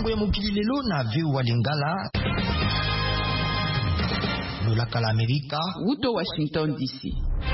makambo ya mokili lelo na veu wa Lingala. Lolaka la Amerika. Uto Washington DC.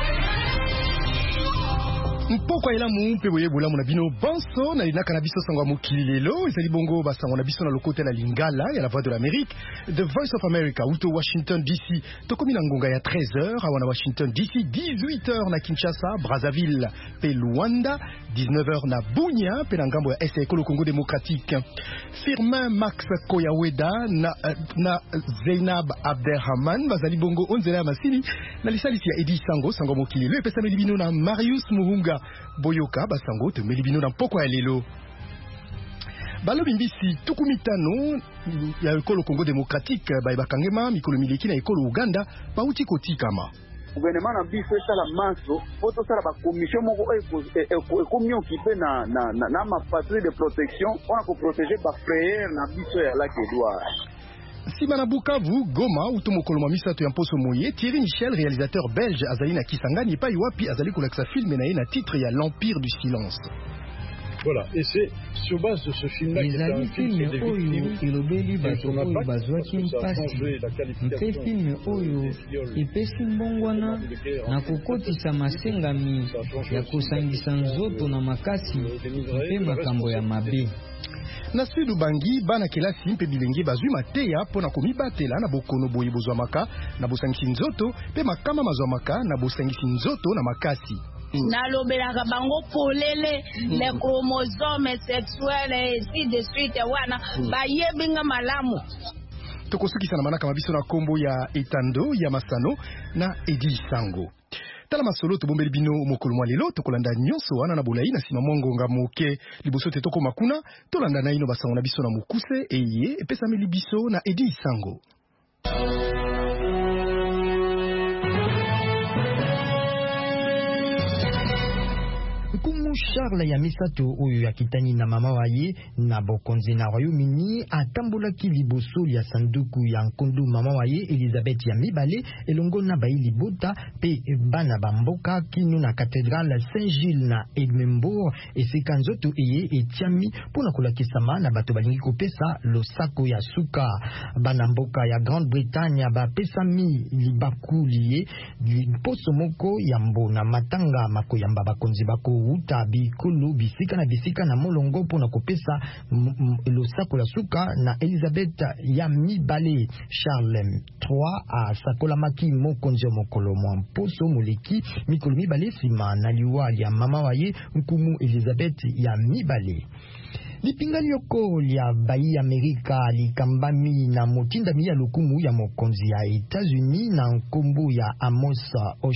Mpoko ila mumpe boye bolamu na bino banso na linaka na biso sango mokili lelo ezali bongo basango na biso na lokote la Lingala ya la Voix de l'Amérique, The Voice of America uto Washington DC. Tokomi na ngonga ya 13h awa na Washington DC, 18h na Kinshasa, Brazzaville pe Luanda, 19h na Bunia pe na ngambo ya Est Ekolo Congo Démocratique. Firmin Max Koyaweda na Zainab Abderrahman bazali bongo onzela masini na lisalisi ya Edi sango mokili lelo epesa melibino na Marius Muhunga Boyoka basango te melibino na mpoko ya lelo. Balobi mbisi tukumitano ya ekolo Congo Démocratique bakangema mikolo mileki na ekolo Uganda bauti kotikama. Gouvernement na biso esala maso poto sala ba commission moko ekomi occupé na ma patrouille de protection on a ko protéger ba frères na biso ya Lac Edouard. Sima na Bukavu, Goma, utomokolo misato ya mposo moye, Thierry Michel, réalisateur belge, azali na Kisangani, pa iwapi azali kolaksa film na ye na titre ya L'Empire du Silence. Voilà, et c'est sur base de ce film-là qu'il y a un film sur des victimes et on n'a pas changé la qualification oyo ipesi mbongwana na kokotisa masengami ya kosangisa nzoto na makasi mpe makambo ya mabe. Na Sud Bangi, bana kelasi mpe bilenge bazwi mateya pona komibatela na bokono boye bozwamaka na bosangisi nzoto pe makama mazwamaka na bosangisi nzoto na makasi. Nalobelaka bango polele les chromosomes sexuels et ainsi de suite wana bayebinga malamu. Tokosukisa na manaka mabiso na kombo ya Etando ya Masano na Edi Sango. Tala masolo tobombeli bino mokolo mwa lelo tokolanda nyonso wana na bolai na sima mongonga moke liboso te toko makuna tolanda na ino basango na biso na mokuse eye epesameli biso na Edi Sango. Charles ya misato oyo ya kitani na mama waye na bokonzi na Royaume-Uni atambolaki liboso ya sanduku ya nkondo mama waye Elizabeth ya mibale elongo na baili bota pe bana bamboka kino na cathédrale Saint-Gilles na Edimbourg esika nzoto eye etiami pona kolakisama na bato balingi kopesa losako ya suka bana mboka ya Grande-Bretagne bapesami libakuliye poso moko ya mbona matanga makoyamba bakonzi bako uta bikulu bisika na molongo pona kopesa losako la suka na Elizabeth ya mibale. Charles III a sakola maki mokonzi mokolo mwa poso moleki mikolo mibale sima na liwa ya mama waye nkumu Elizabeth ya mibale. Lipingali yoko ya bai Amerika likambami na motindami ya lukumu ya mokonzi ya Etats-Unis na nkombo ya Amos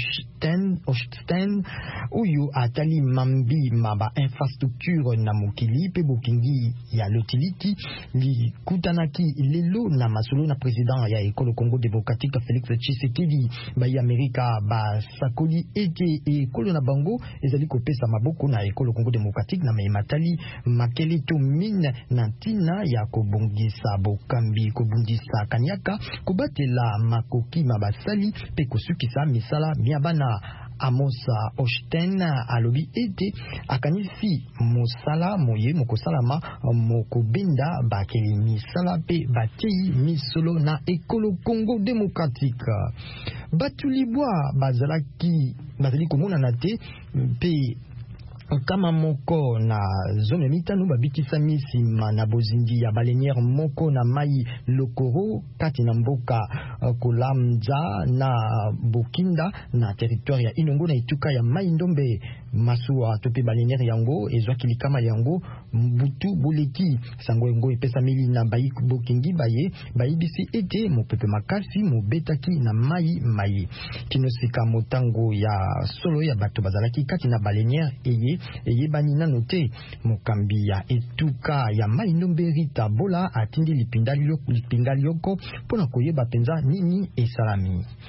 Hochstein uyu atali mambi maba infrastructure na mokili pe bokingi ya lotiliki likutanaki lelo na masolo na president ya ekolo Congo Démocratique Félix Tshisekedi. Bai Amerika ba sakoli ete ekolo na bango ezali kopesa maboko na ekolo Congo Démocratique na matali makeli mine na tina ya kobongisa bokambi kobundisa kanyaka kobatela makoki mabasali pe kosukisa misala miabana. Amos Hochstein alobi ete akanisi mosala moye mokosalama mokobenda bakeli misala pe batei misolo na ekolo Congo Démocratique. Batulibwa bazali komona na te pe kama moko na zone mitano babikisa misima na bozindi ya baleniere moko na mai lokoro kati na mboka kolamza na bokinda na territoire ya Inongo na ituka ya mai ndombe masuwa tope baleniere yango ezwaki kama yango mbutu boleki sango ngo epesa mili na bayi bokingi bayi bisi ete mopepe makasi mobetaki na mai kinosika motango ya solo ya bato bazalaki kati na baleniere eyebani nano te mokambi ya etuka ya mai ndombe Rita Bola atindi lipingali yoko pona koyeba penza nini esalami.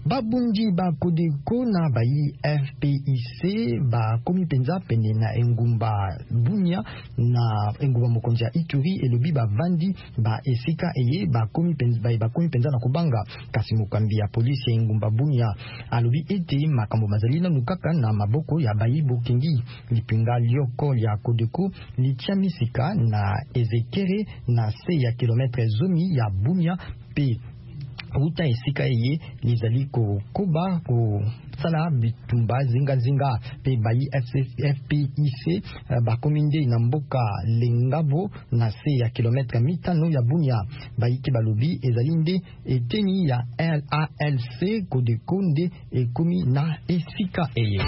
babundi ba Codeco na bayi FPIC ba komi penza pene na engumba Bunia na engumba mokonzi ya Ituri elobi ba vandi ba esika eye ba komi penza na kubanga kasi mokambi ya polisi ya engumba Bunia alobi ete makambo mazalina nukaka na maboko ya bayi bokengi lipinga lioko ya Codeco litia misika na ezekere na se ya kilometre zomi ya Bunia pe uta esika eye lizali koba ko sala bitumba zinga pe bayi FPIC bakominde na mboka Lengabo na se ya kilometre mitano ya Bunia bayi ke balobi ezalinde eteni ya LALC Codeco nde ekomi na esika eye.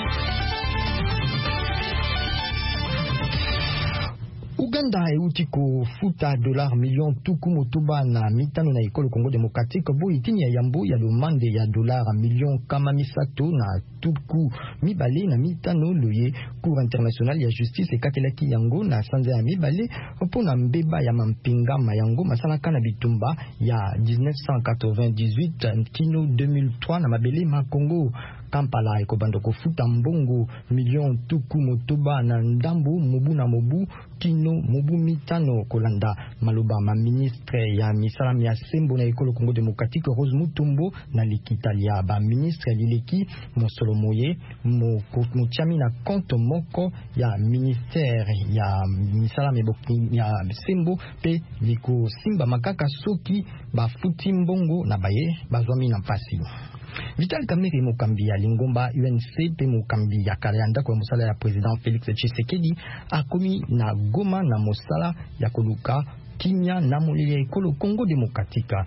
Uganda euti kofuta $ million tuku motuba na mitano na ekolo Congo Démocratique bo itini ya yambo ya demande ya $ million kama misato na tuku mibale na mitano loye Cour internationale ya justice ekatelaki yango na sanza ya mibale pona mbeba ya mampinga mayango masalaka na bitumba ya 1998 kino 2003 na mabele ma Congo Kampala ekobando kofuta mbongo million tuku motuba na ndambo mobu na mobu kino mobu mitano kolanda maloba ma ministre ya misalam ya sembo na ekolo Congo Démocratique Rose Mutombo na likitalia ba ministre lileki mosolo moye mochami na compte moko ya ministère ya misalam ya sembo pe liko simba makaka soki ba futi mbongo na baye bazwami na pasi. Vital Kamerhe mokambi ya Lingomba UNC pe mokambi ya Kalanda kwa mosala ya President Félix Tshisekedi akomi na Goma na mosala ya koluka kimia na molele ya ekolo Congo Démocratique.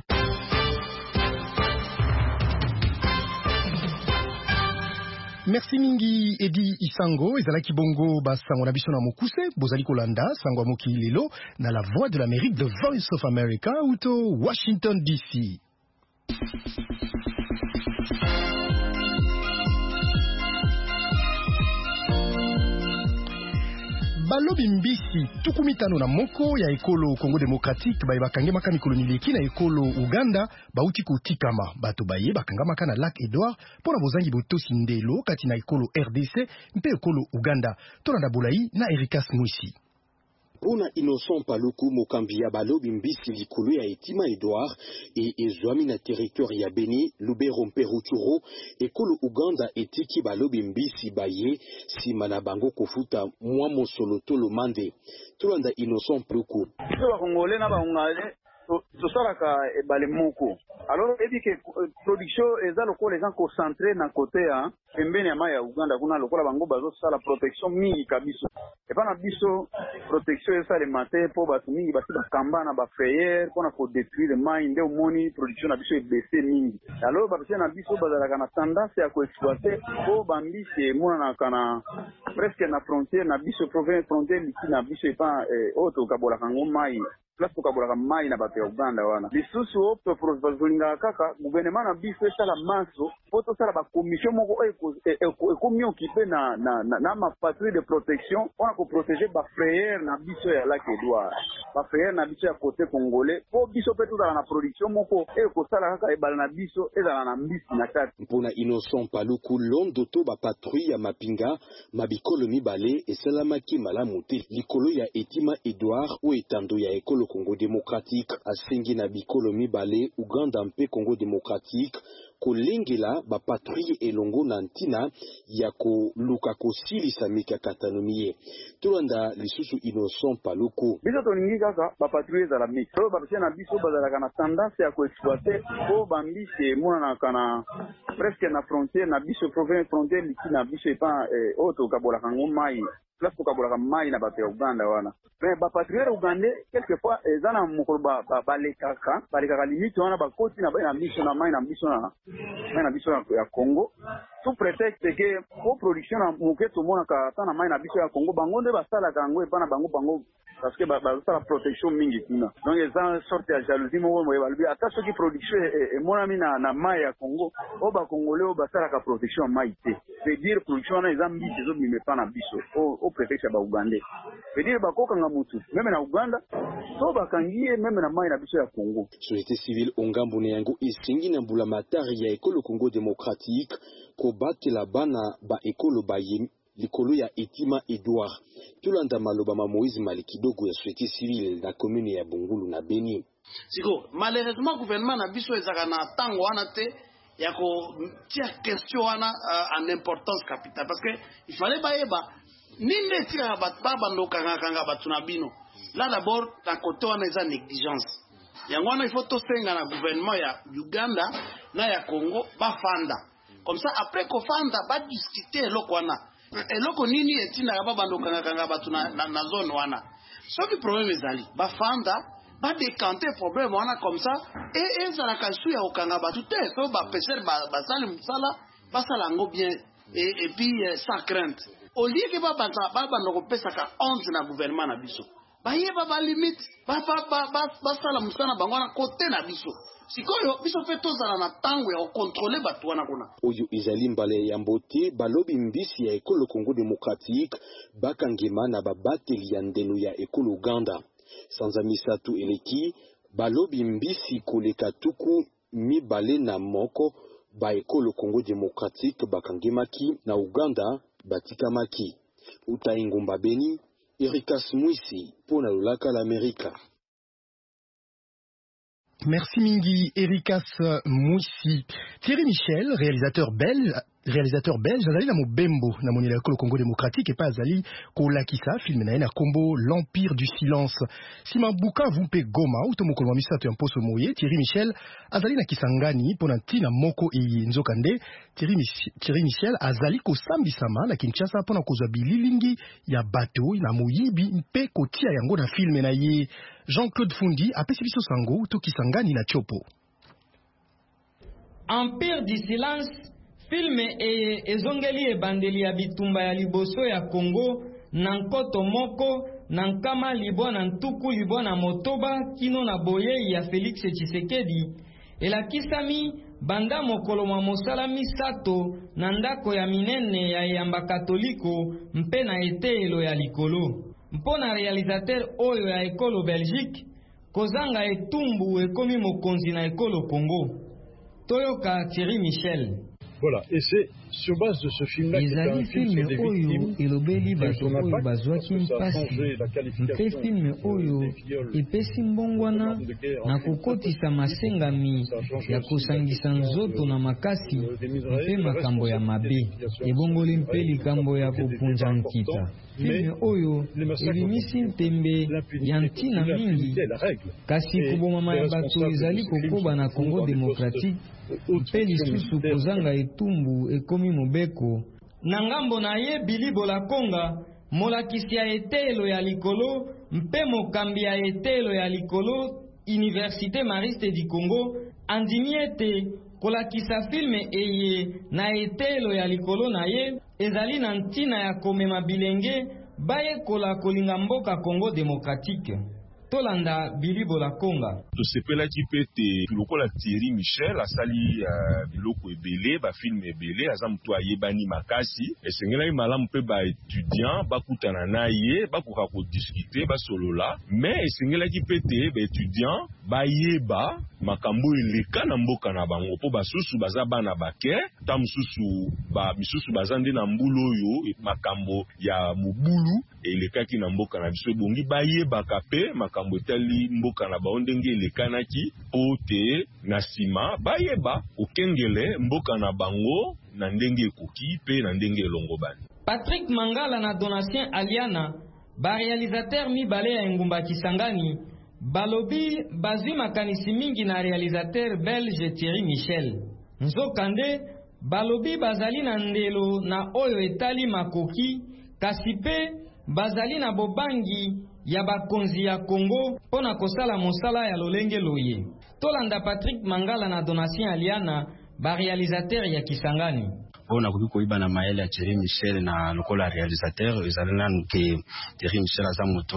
Merci mingi Edi Isango ezalaki bongo basango na biso na mokuse bozali kolanda sango moki lelo na la voix de l'Amérique, The Voice of America uto Washington DC. Balobi mbisi tukumitano na moko ya ekolo Congo Démocratique baye bakangemaka mikolo mileki na ekolo Uganda bauti kotikama bato baye bakangamaka na Lac Edouard pona bozangi botosi ndelo kati na ekolo RDC mpe ekolo Uganda tolanda bolai na Erika Smwisi. Pona Innocent Paluku mokambi ya balobi mbisi likolo ya etima Edouard e ezwami na territoire ya Beni Lubero mpe Rutshuru ekolo Uganda etiki balobi mbisi baye sima na bango kofuta mwa mosolo tolo mande tolanda Innocent Paluku. Ba Congolais na ba Ungale tosalaka ebale moko alors ebi ke production eza lokola les gens concentrés na côté ya pembeni ya mai ya Uganda kuna lokola bango bazosala protection mingi kabiso epa na biso protection eza le matin po bato mingi basi bakamba na bafrayere mpona kodétruire mai nde omoni production na biso ebese mingi alors bapesi na biso bazalaka na tendance ya koexploite po bambisi emonanaka na presque na frontière na biso frontière liki na biso epa oyo tokabolaka yango mai place tokabolaka mai na bato ya Uganda wana lisusu oyo tozolingaka kaka gouvernement na biso esala maso po tosala bakomission moko ekomi okipe na mapatrouille de protection mpona koprotege bafrayere na biso ya Lac Edouard bafrayere na biso ya côté congolais po biso mpe tozala na production moko ekosala kaka ebala na biso ezala na mbisi na kati. Mpona Innocent Paluku londo to bapatrouille ya mapinga mabikolo mibale esalamaki malamu te likolo ya etima Edouard o etando ya ekolo Congo Démocratique asengi na bikolo mibale Uganda mpe Congo Démocratique kolengela ba patrouille elongo na ntina ya koluka kosilisa mikakatano miye tolanda lisusu Innocent Paluku. Biso tolingi kaka ba patrouille ezala mix so bapesi na biso bazalaka na tendance ya koexploite po bambisi emonanaka na presque na frontière na biso frontière liki na biso epa oyo tokabolaka yango mai place tokabolaka mai na bato ya Uganda wana mais bapatrouille ugandais quelquefois eza na mokolo balekaka limite wana bakoti na biso na mai na biso ya Congo sous prétexte que pour production na moke to mona ka ta na mai na biso ya Congo bango nde basala kango epana bango parce que basala protection mingi kuna donc ils ont sorte ya jalousie mo balbi ata soki production e mona mina na mai ya Congo o ba congolais o basala ka protection mai te veut dire production na ezambi zo mime pa na biso au prétexte ba Ugandais veut dire bakoka nga mutu même na Uganda so bakangie même na mai na biso ya Congo. Société civile ongambo ne yango isingi na mbula matari ya ekolo Congo démocratique ko batela bana ba ekolo baye likolo ya Etima Edouard tulanda maloba ma Moïse Malikidogo ya société civile na commune ya Bongulu na Beni. Siko malheureusement gouvernement na biso ezaka na tango wana te ya ko tia question wana en importance capitale parce que il fallait baeba ninde tia baba ndo kanga batuna bino là d'abord ta côté wana eza négligence yango wana il faut to senga na gouvernement ya Uganda na ya Congo bafanda. Comme ça, après qu'on fanda, va discuter eloko wana. Eloko nini etina baba ndo kanga batu na zone wana. Sauf le problème ezali. Ba fanda, ba décanter problème wana comme ça et ça la kasu ya okanga batu te. So ba peser ba sala musala, ba sala ngo bien et puis sans crainte. Au lieu que baba ndo pesa ka honte na gouvernement na biso. Ba yeba ba limite, ba sala musala bango na côté na biso. Sikoyo biso fe tozala na tango ya contrôler batu wana kuna oyo ezali mbale ya mbote balobi mbisi ya ekolo Congo démocratique bakangema na babateli ya ndelo ya ekolo Uganda sanza misatu eleki balobi mbisi koleka tuku mibale na moko ba ekolo Congo démocratique bakangemaki na Uganda batikamaki utaingumba Beni Erikas Mwisi pona lolaka l'Amérique. Merci Mingi, Erikas Mouissi. Thierry Michel, réalisateur belge, azali na mobembo na monela ya Congo démocratique et pas azali kolakisa film na kombo l'Empire du silence. Sima Bukavu mpe Goma utomokolo misato ya mposo moye Thierry Michel azali na Kisangani pona ntina moko eye nzokande Thierry Michel azali kosambisama na Kinshasa pona kozwa bililingi ya bato na moyibi mpe kotia yango na film na ye. Jean-Claude Fundi apesi biso sango to Kisangani na Chopo. Empire du silence film ezongeli ebandeli ya bitumba ya liboso ya Congo na nkoto moko na nkama libwa na ntuku libwa na motoba kino na boye ya Félix Tshisekedi elakisami banda mokolo mwa mosala misato na ndako ya minene ya yamba katoliko mpe na etelo ya likolo mpona réalisateur oyo ya ekolo Belgique kozanga etumbu ekomi mokonzi na ekolo Congo toyoka Thierry Michel. Voilà, et c'est sur base de ce film-là qu'il y a un film sur des victimes et on n'a pas parce que ça a changé la qualification film oyo epesi mbongwana na kokotisa masengami ya kosangisa nzoto na makasi mpe makambo ya mabe ebongoli mpe likambo ya kopunja nkita. Film oyo ebimisi ntembe ya ntina mingi kasi kobomama ya bato ezali kokoba na Congo démocratique mpe lisusu kozanga etumbu ekomi mobeko na ngambo na ye Billy Bolakonga molakisi ya etelo ya likolo mpe mokambi ya etelo ya likolo Université Mariste du Congo andimi ete kolakisa filme eye na etelo ya likolo na ye ezali na ntina ya komema bilenge bayekola kolinga mboka Congo démocratique. Tolanda Billy Bolakonga. Tosepelaki pete lokola Thierry Michel asali biloko ebele ba film ebele aza mutu ayebani makasi esengelaki malamu mpe ba étudiant bakutana na ye bakoka kodiscuter basolola mais esengelaki pete ba étudiant bayeba makambo eleka na mboka na bango po basusu baza bana bake ta mususu misusu baza nde na mbulu oyo makambo ya mobulu elekaki na mboka na biso bongi bayebaka pe makambo etali mboka na bao ndenge elekanaki po te na nsima bayeba okengele mboka na bango na ndenge ekoki pe na ndenge elongo bani. Patrick Mangala na Donatien Aliana barealisateur mibale ya engumba Kisangani balobi bazwi makanisi mingi na realisateur belge Thierry Michel. Nzokande balobi bazali na ndelo na oyo etali makoki kasi pe bazali na bobangi ya bakonzi ya Congo pona kosala mosala ya lolenge loye. Tolanda Patrick Mangala na Donatien Aliana ba realisateur ya Kisangani. On a beaucoup koiba na maele ya Thierry Michel na lokola réalisateur ezalana que Thierry Michel azamoto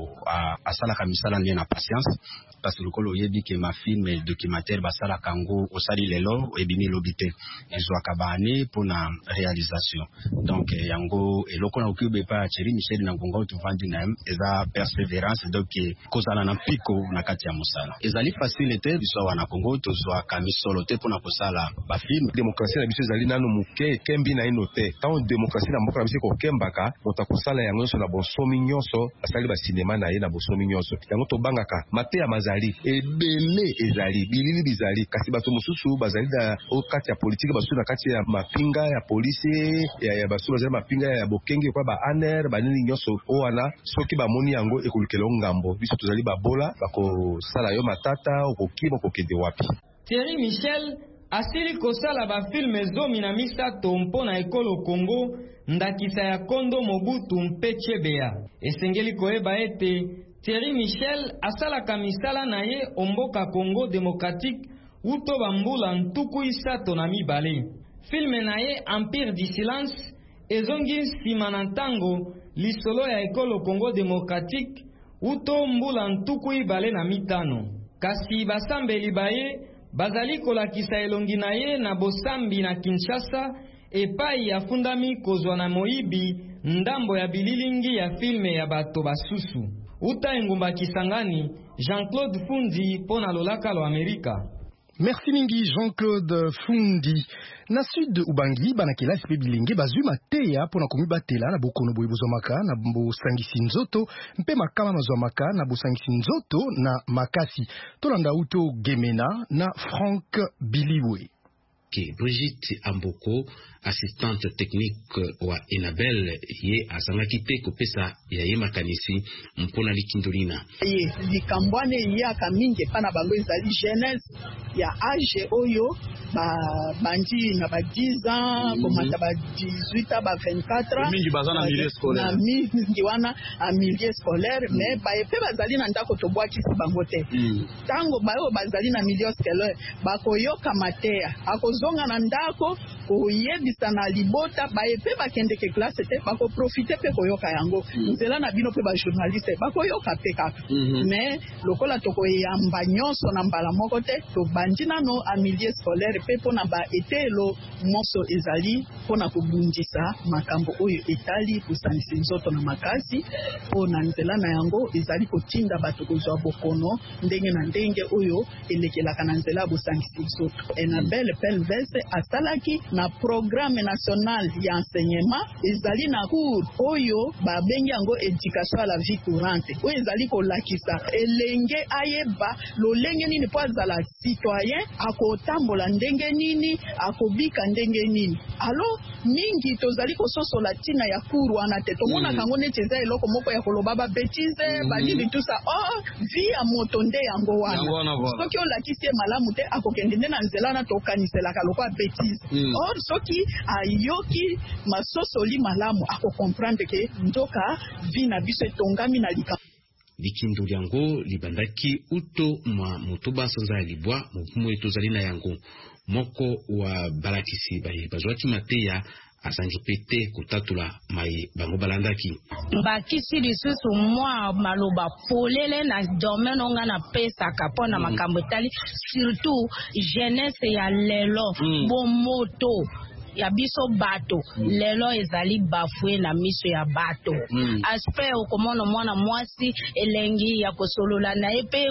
a sala kamisala ndi na patience parce que lokolo yebi que ma film documentaire basala kango osali lelo ebimi lobité ezwa kabane pour na réalisation donc yango eloko na okube pa Thierry Michel na ngongo tuvandi na eza persévérance donc kozala na piko na kati ya musala ezali facile te biso wana Kongo tozwa kamisolo te pour na kosala ba film démocratie na biso ezali nanu muke kembi na ino te tant démocratie na mboka na biso ko kembaka motakosala yango so na bonsomi nyonso asali ba cinéma na ye na bonsomi nyonso yango to bangaka mate ya mazali ebele ezali bilili bizali kasi bato mosusu bazali da okati ya politique basu na kati ya mapinga ya police ya basu bazali mapinga ya bokenge kwa ba aner ba nini nyonso owana soki ba moni yango ekulikelo ngambo biso tozali babola bako sala yo matata okokima okokende wapi. Thierry Michel asili kosala ba filme zomi na misato mpo na ekolo Kongo ndakisa ya Kondo Mobutu mpe Chebea. Esengeli koyeba ete Thierry Michel asalaka misala na ye omboka Congo démocratique uto bambula ntuku isato na mibale. Filme na ye Empire du Silence ezongi nsima na ntango lisolo ya ekolo Congo démocratique uto mbula ntuku ibale na mitano. Kasi basambeli baye bazali kolakisa elongi na ye na bosambi na Kinshasa epai afundami kozwa na moyibi ndambo ya bililingi ya filme ya bato basusu. Uta engumba Kisangani, Jean-Claude Fundi pona lolaka lo Amerika. Merci mingi Jean-Claude Fundi. Na sud Ubangi bana kelasi pe bilenge bazwi mateya pona komibatela na bokono boye bozwamaka na bosangisi nzoto mpe makama mazwamaka na bosangisi nzoto na makasi. Tolanda uto Gemena na Frank Biliwe. Brigitte Amboko, assistante technique wa Enabel, ye azangaki te kopesa ya ye makanisi mpona likindolina. Ye likambwane ya kaminge pana bango ezali jeunesse ya âge oyo bandi na ba 10 ans komata ba 18 ba 24 mingi bazana milieu scolaire na mingi wana a milieu scolaire mais ba epe bazali na ndako tobwaki si bango te tango bayo bazali na milieu scolaire bakoyoka mateya akozonga na ndako koyebisa na libota ba epe bakende ke classe te bako profiter pe koyoka yango nzela na bino pe ba journaliste bakoyoka pe kaka mais lokola tokoyamba nyonso na mbala moko te to bandi nano a milieu scolaire pe pona ba etelo moso ezali pona kobundisa makambo oyo etali kusangisa nzoto na makasi pona nzela na yango ezali kotinda bato kozwa bokono ndenge na ndenge oyo elekelaka na nzela bosangisa nzoto. Enabel Pelves asalaki na programme national ya enseignement ezali na cours oyo babengi yango éducation à la vie courante oyo ezali kolakisa elenge ayeba lolenge nini po azala citoyen akotambola ndenge nini akobika ndenge nini. Alors mingi tozali kososola tina ya cours wana te tomona kango neti eza eloko moko ya koloba ba bêtise banini tout ça vie ya moto nde yango wana soki olakisi malamu te akokende nde na nzela na tokaniselaka lokwa bêtise or soki ayoki masosoli malamu akokomprendre ke ndoka vie na biso etongami na likambo. Likindo yango libandaki uto mwa motoba sanza ya libwa mupumu etozali na yango moko wa balakisi bazwaki mateya asangi pete kutatula mai bango balandaki bakisi lisusu mwa maloba polele na domaine onga na pesa kapona makambo tali surtout jeunesse ya lelo bomoto ya biso bato lelo ezali bafue na miso ya bato aspect okomona mwana mwasi elengi ya kosolola na epe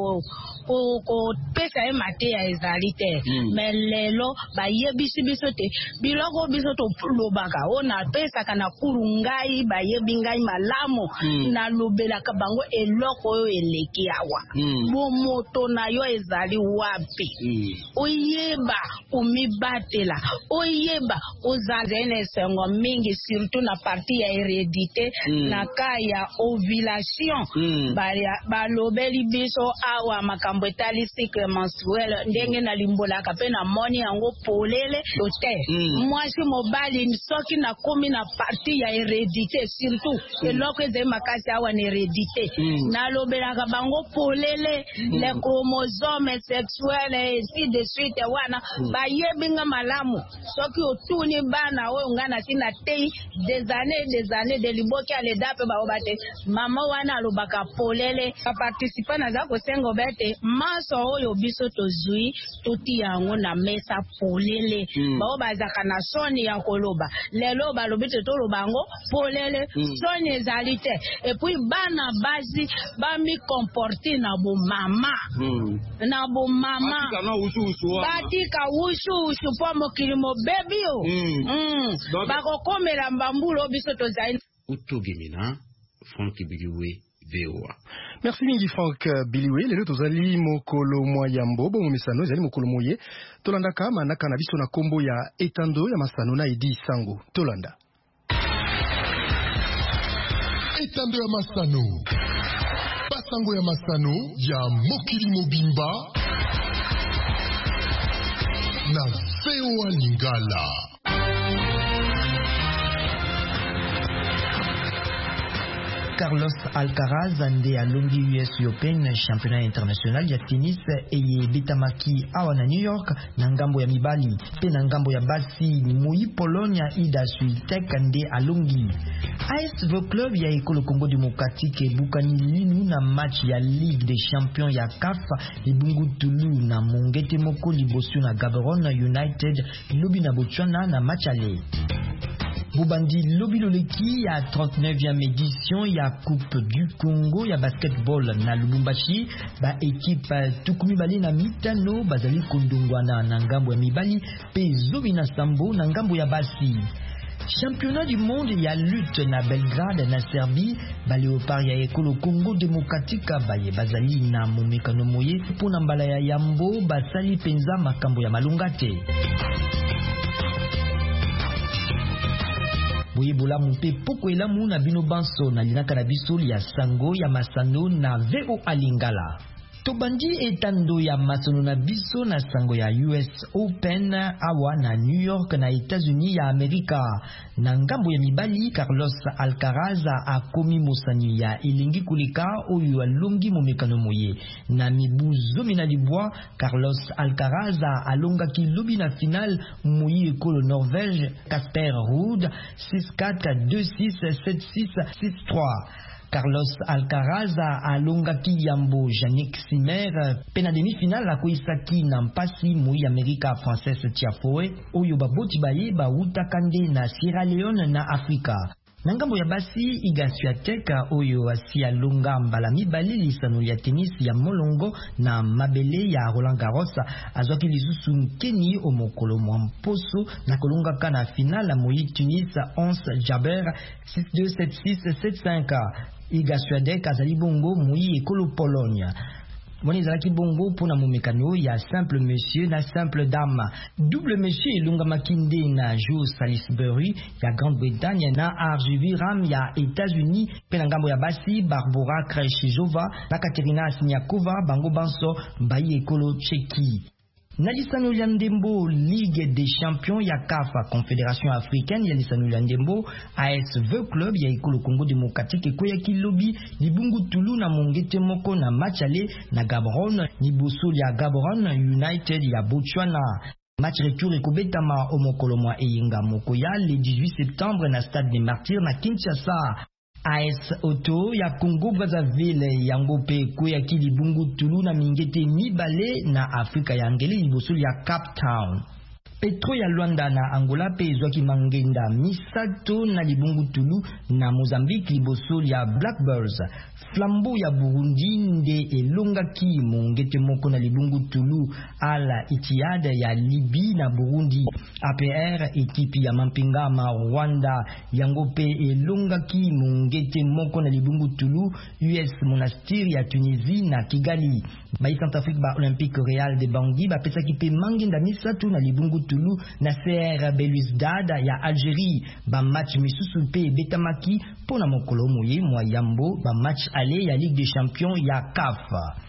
ko pesa e mateya ezali te mais lelo bayebisi biso te biloko biso to lobaka ona pesa kana kuru ngai bayebi ngai malamu na lobelaka bango eloko oyo eleki awa bomoto na yo ezali wapi oyeba komibatela oyeba ozazene sengo mingi surtout na partie ya hérédité na ka ya ovulation balobeli biso awa makambo etali cycle menstruel ndenge na limbolaka pe na moni yango polele te mwasi mobali soki na komi na partie ya hérédité surtout eloko ezali makasi awa na hérédité nalobelaka bango polele les chromosomes sexuels ainsi de suite wana bayebinga malamu soki soki otuni bana oyo nga na tina tei des années de liboki aleda pe baoba te mama wana alobaka polele baparticipa naza kosenga bete maso oyo biso tozwi toti yango na mesa polele bao bazaka na soni ya koloba lelo balobi te toloba yango polele soni ezali te et puis bana basi bami comporter na bo mama na bo mama batika wushu po mokili mobebi o bakokomela mbambulo biso tozali utogemina Franck Biliwe VOA. Merci mingi Franck Biliwe. Lelo tozali mokolo moyambo bo mesano ezali mokolo moye tolandaka manaka na biso na kombo ya etando ya masano na edi sango tolanda etando ya masano basango ya masano ya mokili mobimba na VOA Lingala. Carlos Alcaraz ande alongi US Open championnat international ya tennis eye betamaki awa na New York na ngambo ya mibali pe na ngambo ya basi Moi Polonia Ida Swiatek ande alongi AS Club ya Ekolo Congo Démocratique bukani linu na match ya Ligue des Champions ya CAF libungu Tulu na mongete moko liboso na Gaborone United lobi na Botswana na match aller. Bubandi lobi loleki ya 39e édition ya Coupe du Congo ya basketball na Lubumbashi ba équipe tukumi bali na mitano bazali kondongwana na ngambo ya mibali pe zobi na sambo na ngambo ya basi. Championnat du monde ya lutte na Belgrade na Serbie ba Léopard ya Ekolo Congo Démocratique baye bazali na momekano moye pona mbala ya yambo basali penza makambo ya malungate. Boyebola mpe poko elamu na bino banso na linaka na biso ya sango ya masano na VOA Lingala. Tobandi etando ya masano na biso na sango ya US Open awa na New York na États-Unis ya Amerika. Na ngambo ya mibali Carlos Alcaraz akomi mosani ya elingi kulika oyo alongi momekano moye. Na mibu zomi na libwa Carlos Alcaraz alongaki lobi na final moye ekolo Norvège Casper Ruud 6-4, 2-6, 7-6, 6-3. Carlos Alcaraz alongaki yambo Yannick Sinner pena demi-finale akoisaki na mpasi moi Amerika Frances Tiafoe oyo baboti baye bauta kande na Sierra Leone na Afrika. Na ngambo ya basi Iga Swiatek oyo asi alonga mbala mibali lisano ya tennis ya molongo na mabele ya Roland Garros azwaki lisusu nkeni o mokolo mwa mposo na kolongaka na finale moi Tunis 11 Jaber 6-2, 7-6, 7-5. Iga Swiatek azali bongo moi ekolo Pologne. Moni zalaki bongo pona momekano ya simple monsieur na simple dame. Double monsieur elonga makinde na Joe Salisbury ya Grande-Bretagne na Arjvi Ram ya États-Unis pe na ngambo ya basi Barbora Krejcikova na Katerina Siniakova bango banso bayi ekolo Tchéquie. Na lisano ya ndembo Ligue des Champions ya CAF Confédération Africaine ya lisano ya ndembo AS Club ya Ekolo Congo Démocratique ekoya kilobi libungu Tulu na mongete moko na match aller na Gaborone liboso ya Gaborone United ya Botswana. Match retour ekobetama o mokolo mwa eyenga moko ya le 18 septembre na Stade des Martyrs na Kinshasa. AS Auto ya Congo Brazzaville yango pe koya kilibungu Tulu na mingete mibale na Afrika ya ngele liboso ya Cape Town. Petro ya Luanda na Angola pe zwaki mangenda misato na libungu Tulu na Mozambique liboso ya Blackbirds. Flambeau ya Burundi nde elongaki mongete moko na libungu Tulu ala Etihad ya Libye na Burundi. APR ekipi ya Mampingama Rwanda yango pe elongaki mongete moko na libungu Tulu US Monastir ya Tunisie na Kigali. Bayi Centrafrique ba Olympique Real de Bangui ba pesaki pe mangenda misato na libungu Tulu na CR Belouizdad ya Algérie. Ba match misusu pe betamaki pona mokolo moye mwa yambo ba match aller ya Ligue des Champions ya CAF.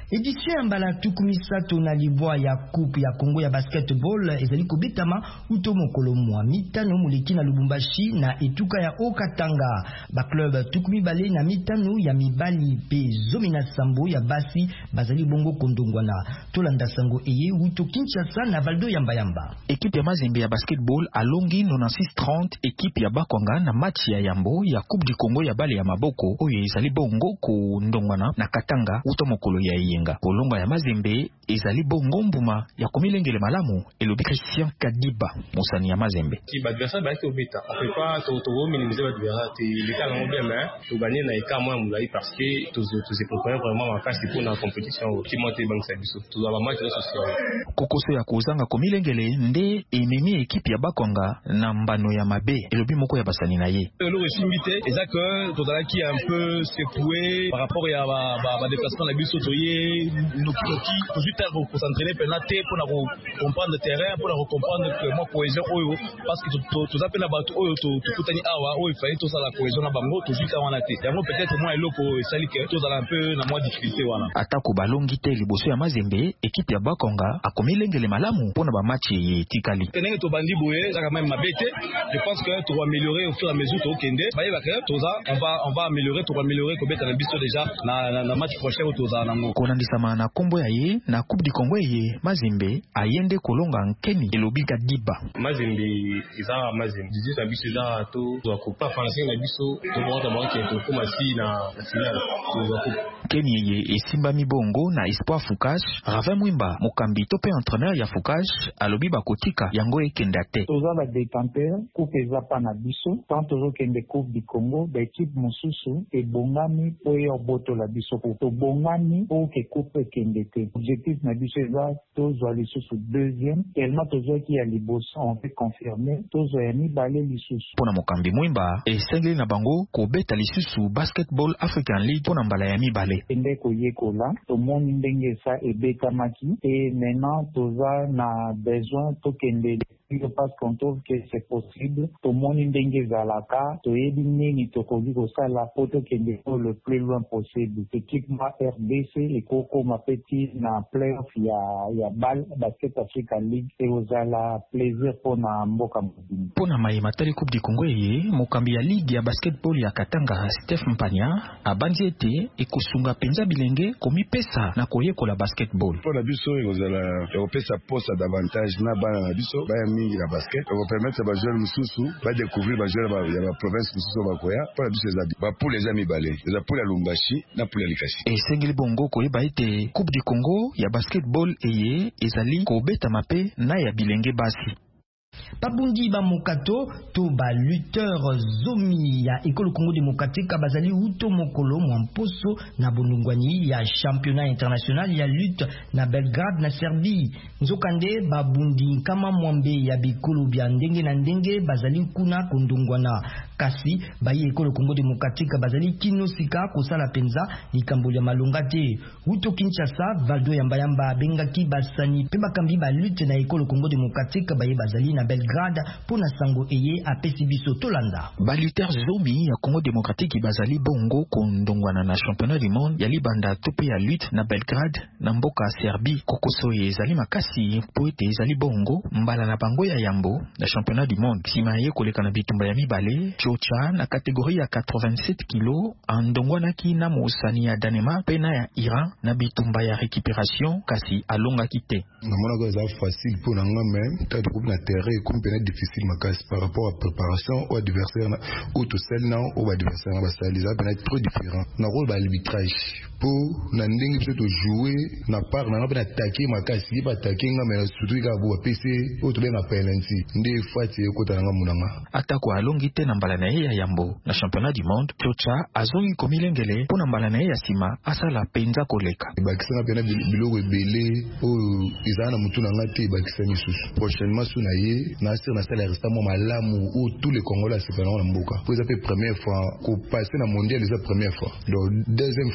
Édition mbala tukumisato na libwa ya coupe ya Congo ya basketball ezali kobetama uto mokolo mwa mitano muleki na Lubumbashi na etuka ya Okatanga. Ba club tukumi bale na mitano ya mibali pe zomi na sambo ya basi bazali bongo kondongwana. Tolanda sango eye uto Kinshasa na Valdo Yamba. Équipe ya Mazembe ya basketball alongi 96-30 équipe ya Bakwanga na match ya Yambo ya Coupe du Congo ya bale ya maboko oyo ezali bongo kondongwana na Katanga uto mokolo ya Yenga. Kolonga ya Mazembe ezali bongo mbuma ya komilengele malamu elobi Christian Kadiba musani ya Mazembe. Si l'adversaire va être au bêta. On peut pas tout minimiser l'adversaire. Les cas l'ont bien mais tout gagner na eka moins moulai parce que tous se préparer vraiment en cas pour la compétition qui monte bank service. Tout va match social. Kokoso ya kozanga komilengele nde ememi équipe ya Bakwanga na mbano ya mabe elobi moko ya basani na ye. Le récimité exact que tozala qui un peu secoué par rapport à ba déplacement la biso toyé noki toujours tard pour s'entraîner penalty pour comprendre le terrain pour comprendre que moi cohésion oyo parce que tout appelle la bateau oyo tout kutani awa oyo il fallait tout ça la cohésion na bango toujours ça wana te yango peut-être moi eloko esali que tout ça un peu na moi difficulté wana atako balongi te liboso ya Mazembe équipe ya Bakwanga akomilengele malamu pona ba match etikali tenenge to bandi boye ça quand même mabete je pense que tu vas améliorer au fur et à mesure to kende ba yeba que tout ça on va améliorer ko beta na biso déjà na match prochain to za nango konandisama na kombo ya ye na Coupe du Congo ye Mazembe ayende kolonga nkeni elobi Kadiba Mazembe iza Mazembe dizi na biso za to kupa français na biso to bonta banque to kuma si na finale to Keni ye esimba mibongo na Espoir Foucache Ravin Mwimba mokambi to pe entraîneur ya Foucache alobi bakotika yango ekenda te toza ba détenteur coupe eza pa na biso tant tozo kende Coupe du Congo ba équipe mosusu ebongami po yo boto la biso to bongami po ke coupe kende te objectif na biso eza tozo lisusu deuxième tellement tozo ki ya liboso on peut confirmer tozo ya mibale lisusu pona mokambi Mwimba esengeli na bango kobeta lisusu Basketball African League pona mbala ya mibale ende koyekola tomoni ndenge sa ebetamaki et maintenant toza na besoin tokende parce qu'on trouve que c'est possible tomoni ndenge ezalaka toyebi nini tokoki kosala po tokende le plus loin possible équipement RDC ekokoma peti na playoff ya bal Basket Africa League eozala plaisir pona mboka mobimba pona mayema tali Coupe du Congo ye mokambi ya ligue ya basketball ya Katanga Steph Mpanya abandi ete ekosunga penza bilenge komipesa na koyekola basketball pona biso ekozala ekopesa posa davantage na bana na biso mingi na basket on va permettre ba joueurs mususu ba découvrir ba joueurs ya ba province mususu ba koya pour la biso zabi ba pour les amis balé les pour la Lumbashi na pour la Likasi et sengeli bongo ko yeba ete Coupe du Congo ya basketball eye ezali ko beta mape na ya bilenge basi Pabundi ba mokato to ba lutteur zomi ya École Congo démocratique bazali uto mokolo mwamposo na bonungwani ya championnat international ya lutte na Belgrade na Serbie nzokande babundi kama mwambe ya bikolo bya ndenge na ndenge bazali kuna kondongwana kasi bayi École Congo démocratique bazali kinosika kosala penza likambo ya malonga te uto Kinshasa Valdo Yamba bengaki basani pe bakambi ba lutte na École Congo démocratique bayi bazali na Belgrade pona sango eye apesi biso tolanda baluteur zomi ya Congo démocratique bazali bongo kondongwana na championnat du monde ya libanda tope ya lutte na Belgrade na mboka Serbie kokoso ezali makasi po ete ezali bongo mbala na bango ya yambo na championnat du monde sima ye koleka na bitumba ya mibale chocha na catégorie ya 87 kilo andongwanaki na mosani ya Danemark pena ya Iran na bitumba ya récupération kasi alongaki te namona ko za facile pour nga même ta de coupe na terrain comme peine difficile makasi par rapport à préparation au adversaire ou tout seul non au adversaire na basali ça peut être trop différent na rôle ba arbitrage pour na ndenge tu to jouer na part na ba attaquer makasi ba attaquer nga mais surtout ka bo PC au to na penalty ndé fati ko ta nga munanga atako alongi te na mbala na ye ya yambo na championnat du monde chocha azongi komilengele pona mbala na ye ya sima asala penza koleka bakisana pena biloko ebele o izana mutuna ngati bakisana misusu prochainement suna ye na sir na salaire récemment malamu où tous les Congolais se feront na mboka pour ça première fois ko passer na mondial c'est première fois donc deuxième fois na nga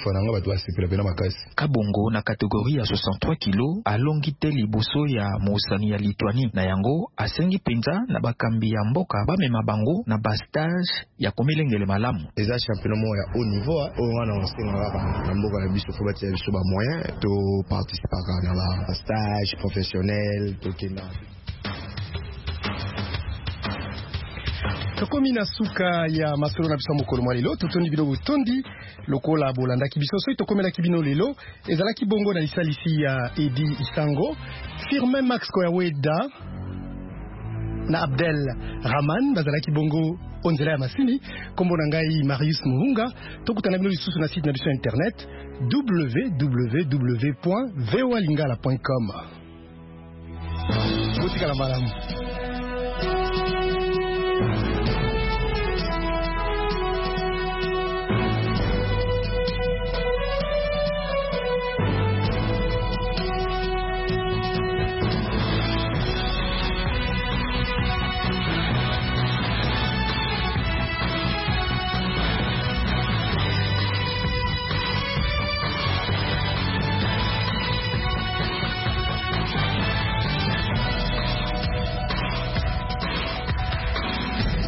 basepela pena makasi. Kabongo na kategorie ya 63 kilo alongi te liboso ya mosani ya Lituanie na yango asengi penza na bakambi ya mboka bamema bango na bastage ya komelengele malamu. Eza championnat ya haut niveau on a enseigné na mboka na biso fo batia biso ba moyen to participer na ba stage professionnel to kina. Tokomi na suka ya masolo na biso mokolo mwa lelo totondi bino botondi lokola bolandaki biso so tokomelaki bino lelo ezalaki bongo na lisalisi ya Edi Isango, Firmin Max Koyaweda na Abdel Rahman bazalaki bongo onzela ya masini. Kombo na ngai Marius Muhunga, tokutana bino lisusu na site na biso internet www.voalingala.com. Botika la malamu.